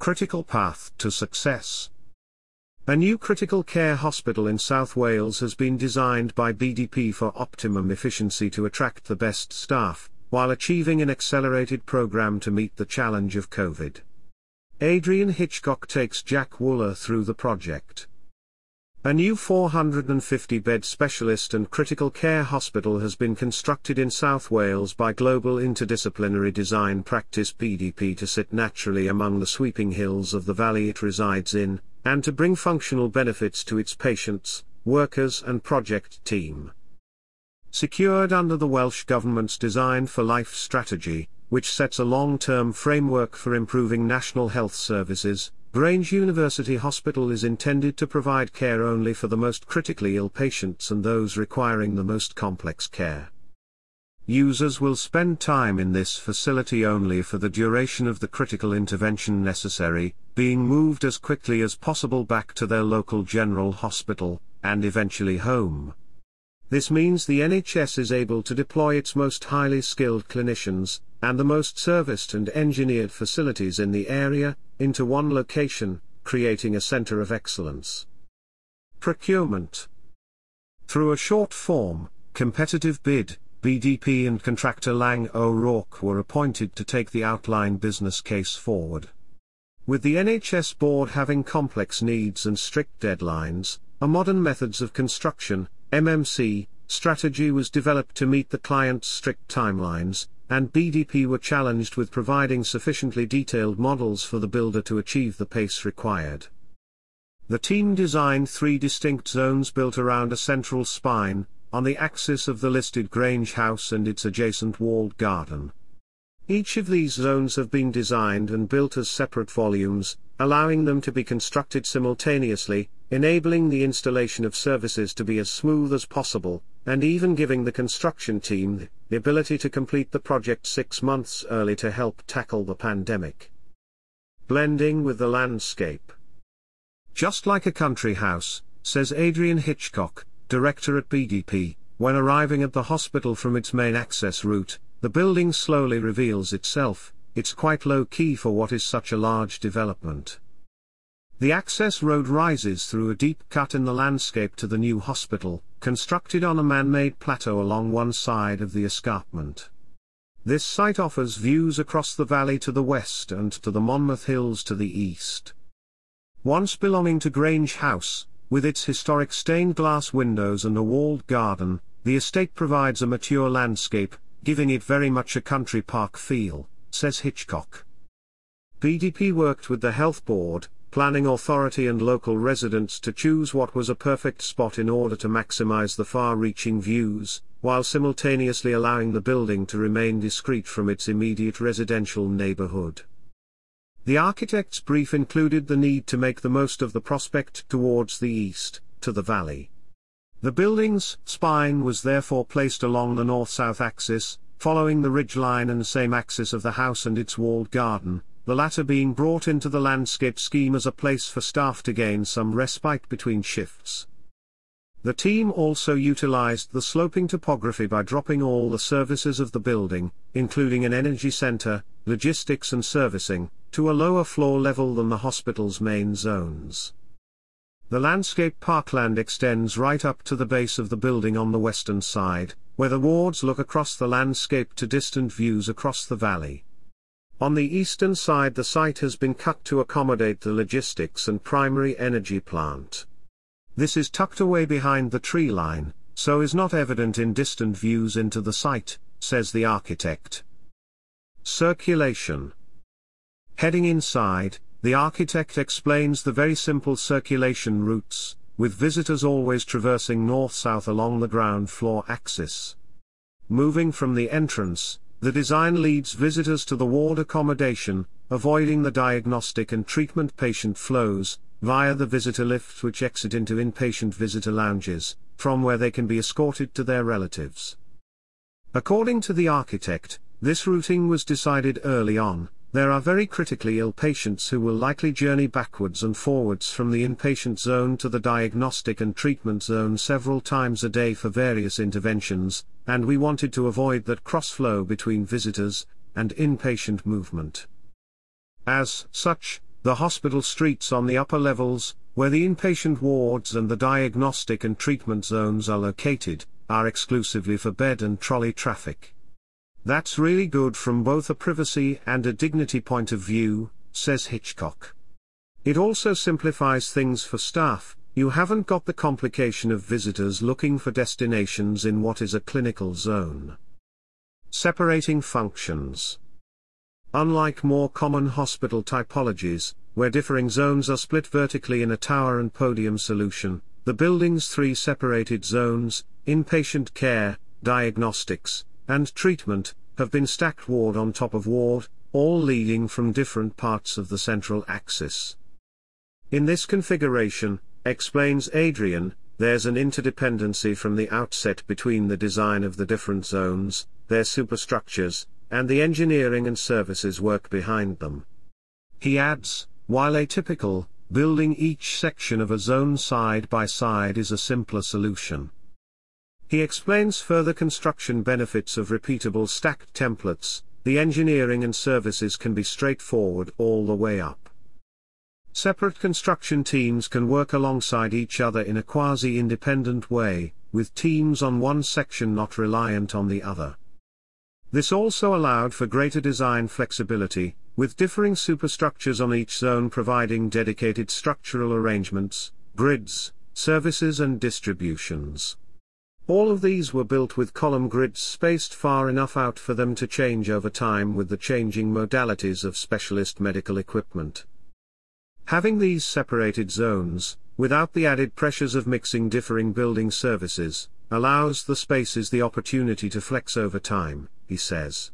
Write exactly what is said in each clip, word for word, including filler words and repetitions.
critical path to success. A new critical care hospital in South Wales has been designed by B D P for optimum efficiency to attract the best staff, while achieving an accelerated program to meet the challenge of COVID. Adrian Hitchcock takes Jack Wooler through the project. A new four hundred fifty bed specialist and critical care hospital has been constructed in South Wales by global interdisciplinary design practice B D P to sit naturally among the sweeping hills of the valley it resides in, and to bring functional benefits to its patients, workers and project team. Secured under the Welsh Government's Design for Life strategy, which sets a long-term framework for improving national health services, Grange University Hospital is intended to provide care only for the most critically ill patients and those requiring the most complex care. Users will spend time in this facility only for the duration of the critical intervention necessary, being moved as quickly as possible back to their local general hospital, and eventually home. This means the N H S is able to deploy its most highly skilled clinicians, and the most serviced and engineered facilities in the area, into one location, creating a centre of excellence. Procurement. Through a short-form, competitive bid, B D P and contractor Lang O'Rourke were appointed to take the outline business case forward. With the N H S board having complex needs and strict deadlines, a modern methods of construction, M M C, strategy was developed to meet the client's strict timelines, and B D P were challenged with providing sufficiently detailed models for the builder to achieve the pace required. The team designed three distinct zones built around a central spine, on the axis of the listed Grange House and its adjacent walled garden. Each of these zones have been designed and built as separate volumes, allowing them to be constructed simultaneously, enabling the installation of services to be as smooth as possible, and even giving the construction team the ability to complete the project six months early to help tackle the pandemic. Blending with the landscape. Just like a country house, says Adrian Hitchcock, director at B D P, when arriving at the hospital from its main access route, the building slowly reveals itself. It's quite low-key for what is such a large development. The access road rises through a deep cut in the landscape to the new hospital, constructed on a man-made plateau along one side of the escarpment. This site offers views across the valley to the west and to the Monmouth Hills to the east. Once belonging to Grange House, with its historic stained glass windows and a walled garden, the estate provides a mature landscape, giving it very much a country park feel, says Hitchcock. B D P worked with the Health Board, Planning Authority and local residents to choose what was a perfect spot in order to maximize the far-reaching views, while simultaneously allowing the building to remain discreet from its immediate residential neighborhood. The architect's brief included the need to make the most of the prospect towards the east, to the valley. The building's spine was therefore placed along the north-south axis, following the ridgeline and same axis of the house and its walled garden, the latter being brought into the landscape scheme as a place for staff to gain some respite between shifts. The team also utilized the sloping topography by dropping all the services of the building, including an energy center, logistics and servicing, to a lower floor level than the hospital's main zones. The landscape parkland extends right up to the base of the building on the western side, where the wards look across the landscape to distant views across the valley. On the eastern side the site has been cut to accommodate the logistics and primary energy plant. This is tucked away behind the tree line, so is not evident in distant views into the site, says the architect. Circulation. Heading inside, the architect explains the very simple circulation routes, with visitors always traversing north-south along the ground floor axis. Moving from the entrance, the design leads visitors to the ward accommodation, avoiding the diagnostic and treatment patient flows, via the visitor lifts which exit into inpatient visitor lounges, from where they can be escorted to their relatives. According to the architect, this routing was decided early on. There are very critically ill patients who will likely journey backwards and forwards from the inpatient zone to the diagnostic and treatment zone several times a day for various interventions, and we wanted to avoid that cross-flow between visitors and inpatient movement. As such, The hospital streets on the upper levels, where the inpatient wards and the diagnostic and treatment zones are located, are exclusively for bed and trolley traffic. That's really good from both a privacy and a dignity point of view, says Hitchcock. It also simplifies things for staff. You haven't got the complication of visitors looking for destinations in what is a clinical zone. Separating functions. Unlike more common hospital typologies, where differing zones are split vertically in a tower and podium solution, the building's three separated zones, inpatient care, diagnostics, and treatment, have been stacked ward on top of ward, all leading from different parts of the central axis. In this configuration, explains Adrian, there's an interdependency from the outset between the design of the different zones, their superstructures, and the engineering and services work behind them. He adds, while atypical, building each section of a zone side by side is a simpler solution. He explains further construction benefits of repeatable stacked templates. The engineering and services can be straightforward all the way up. Separate construction teams can work alongside each other in a quasi-independent way, with teams on one section not reliant on the other. This also allowed for greater design flexibility, with differing superstructures on each zone providing dedicated structural arrangements, grids, services and distributions. All of these were built with column grids spaced far enough out for them to change over time with the changing modalities of specialist medical equipment. Having these separated zones, without the added pressures of mixing differing building services, allows the spaces the opportunity to flex over time, he says.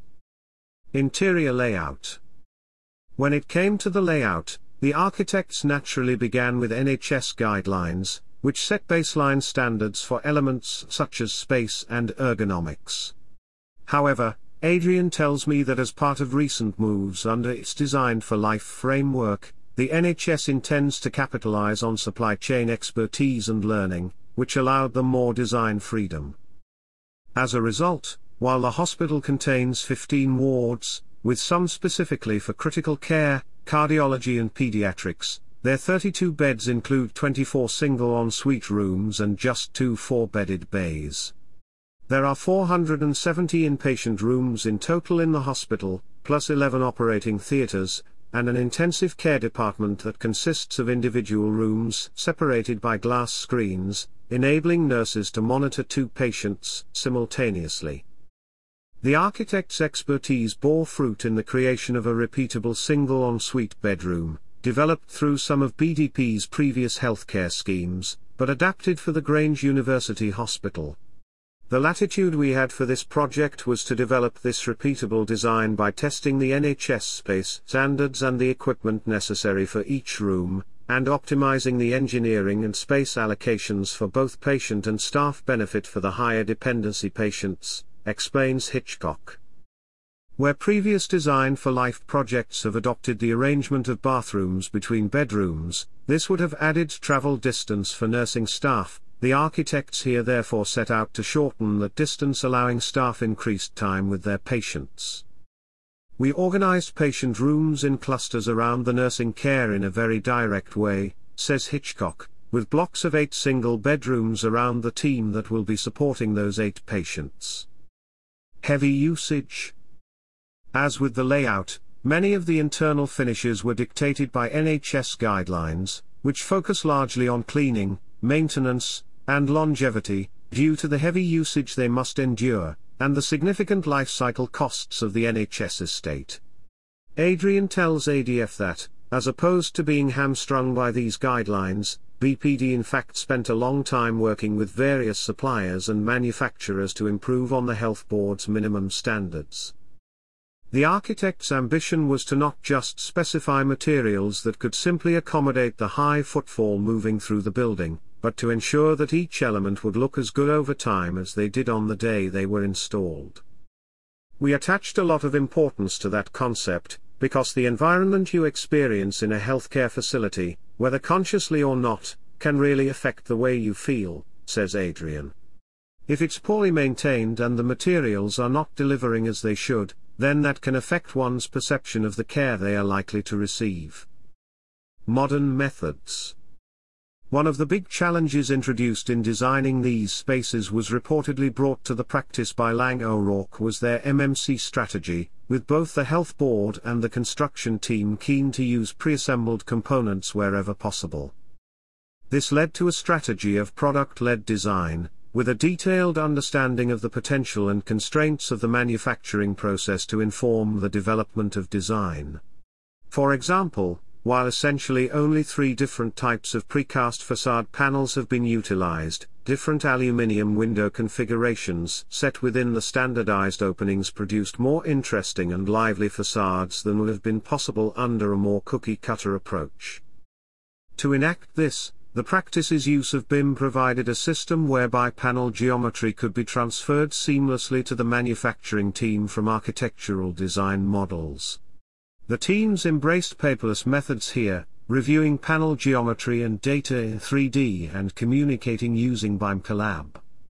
Interior layout. When it came to the layout, the architects naturally began with N H S guidelines, which set baseline standards for elements such as space and ergonomics. However, Adrian tells me that as part of recent moves under its Design for Life framework, the N H S intends to capitalize on supply chain expertise and learning, which allowed them more design freedom. As a result, while the hospital contains fifteen wards, with some specifically for critical care, cardiology and pediatrics, their thirty-two beds include twenty-four single en-suite rooms and just two four-bedded bays. There are four hundred seventy inpatient rooms in total in the hospital, plus eleven operating theaters, and an intensive care department that consists of individual rooms separated by glass screens, enabling nurses to monitor two patients simultaneously. The architect's expertise bore fruit in the creation of a repeatable single en-suite bedroom, developed through some of B D P's previous healthcare schemes, but adapted for the Grange University Hospital. The latitude we had for this project was to develop this repeatable design by testing the N H S space standards and the equipment necessary for each room, and optimizing the engineering and space allocations for both patient and staff benefit for the higher dependency patients, explains Hitchcock. Where previous Design for Life projects have adopted the arrangement of bathrooms between bedrooms, this would have added travel distance for nursing staff. The architects here therefore set out to shorten that distance, allowing staff increased time with their patients. We organized patient rooms in clusters around the nursing care in a very direct way, says Hitchcock, with blocks of eight single bedrooms around the team that will be supporting those eight patients. Heavy usage. As with the layout, many of the internal finishes were dictated by N H S guidelines, which focus largely on cleaning, maintenance, and longevity, due to the heavy usage they must endure, and the significant life cycle costs of the N H S estate. Adrian tells A D F that, as opposed to being hamstrung by these guidelines, B P D in fact spent a long time working with various suppliers and manufacturers to improve on the health board's minimum standards. The architect's ambition was to not just specify materials that could simply accommodate the high footfall moving through the building, but to ensure that each element would look as good over time as they did on the day they were installed. We attached a lot of importance to that concept, because the environment you experience in a healthcare facility, whether consciously or not, can really affect the way you feel, says Adrian. If it's poorly maintained and the materials are not delivering as they should, then that can affect one's perception of the care they are likely to receive. Modern methods. One of the big challenges introduced in designing these spaces was reportedly brought to the practice by Laing O'Rourke was their M M C strategy, with both the health board and the construction team keen to use pre-assembled components wherever possible. This led to a strategy of product-led design, with a detailed understanding of the potential and constraints of the manufacturing process to inform the development of design. For example, while essentially only three different types of precast facade panels have been utilized, different aluminium window configurations set within the standardized openings produced more interesting and lively facades than would have been possible under a more cookie-cutter approach. To enact this, the practice's use of B I M provided a system whereby panel geometry could be transferred seamlessly to the manufacturing team from architectural design models. The teams embraced paperless methods here, reviewing panel geometry and data in three D and communicating using B I M Collab.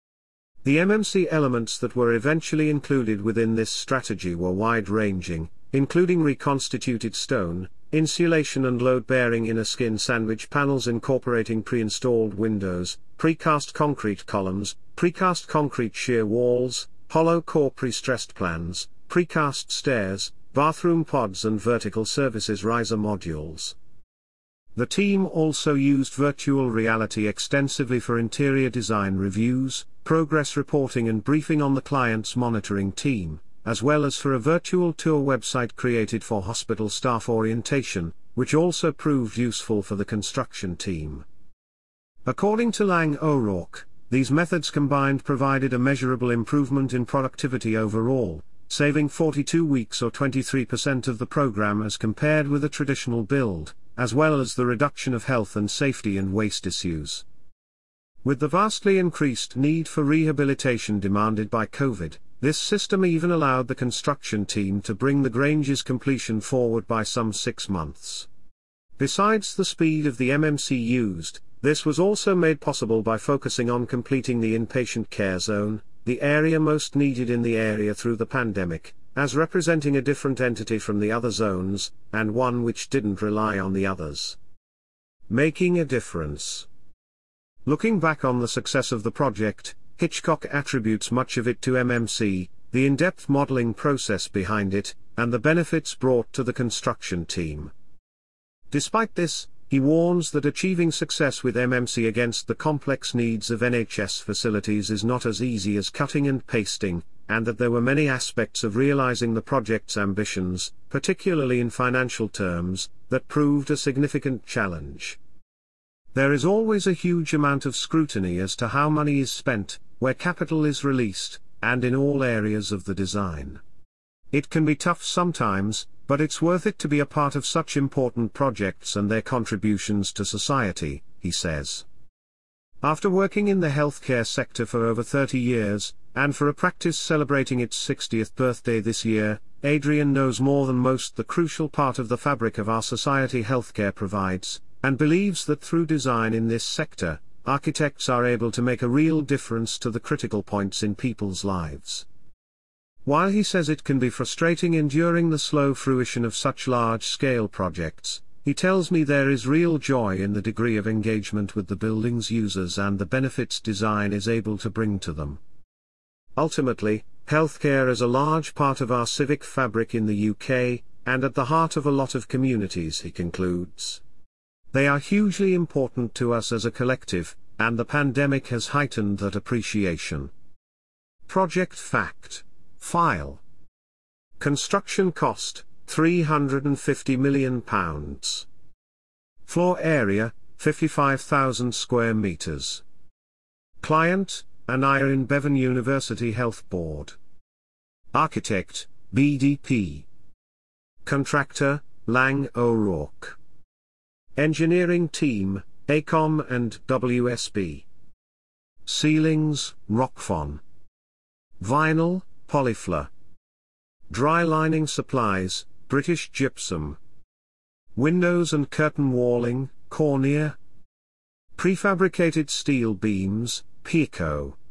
The M M C elements that were eventually included within this strategy were wide-ranging, including reconstituted stone, insulation and load-bearing inner skin sandwich panels incorporating pre-installed windows, precast concrete columns, precast concrete shear walls, hollow core pre-stressed plans, precast stairs, bathroom pods and vertical services riser modules. The team also used virtual reality extensively for interior design reviews, progress reporting and briefing on the client's monitoring team, as well as for a virtual tour website created for hospital staff orientation, which also proved useful for the construction team. According to Laing O'Rourke, these methods combined provided a measurable improvement in productivity overall, saving forty-two weeks or twenty-three percent of the program as compared with a traditional build, as well as the reduction of health and safety and waste issues. With the vastly increased need for rehabilitation demanded by COVID, this system even allowed the construction team to bring the Grange's completion forward by some six months. Besides the speed of the M M C used, this was also made possible by focusing on completing the inpatient care zone, the area most needed in the area through the pandemic, as representing a different entity from the other zones, and one which didn't rely on the others. Making a difference. Looking back on the success of the project, Hitchcock attributes much of it to M M C, the in-depth modeling process behind it, and the benefits brought to the construction team. Despite this, he warns that achieving success with M M C against the complex needs of N H S facilities is not as easy as cutting and pasting, and that there were many aspects of realizing the project's ambitions, particularly in financial terms, that proved a significant challenge. There is always a huge amount of scrutiny as to how money is spent, where capital is released, and in all areas of the design. It can be tough sometimes, but it's worth it to be a part of such important projects and their contributions to society, he says. After working in the healthcare sector for over thirty years, and for a practice celebrating its sixtieth birthday this year, Adrian knows more than most the crucial part of the fabric of our society healthcare provides, and believes that through design in this sector, architects are able to make a real difference to the critical points in people's lives. While he says it can be frustrating enduring the slow fruition of such large-scale projects, he tells me there is real joy in the degree of engagement with the building's users and the benefits design is able to bring to them. Ultimately, healthcare is a large part of our civic fabric in the U K, and at the heart of a lot of communities, he concludes. They are hugely important to us as a collective, and the pandemic has heightened that appreciation. Project fact. File. Construction cost, three hundred fifty million pounds. Floor area, fifty-five thousand square meters. Client, Aneurin Bevan University Health Board. Architect, B D P. Contractor, Laing O'Rourke. Engineering team, AECOM and W S B. Ceilings, Rockfon. Vinyl, Polyfloor. Dry lining supplies, British Gypsum. Windows and curtain walling, Cornier. Prefabricated steel beams, Peco.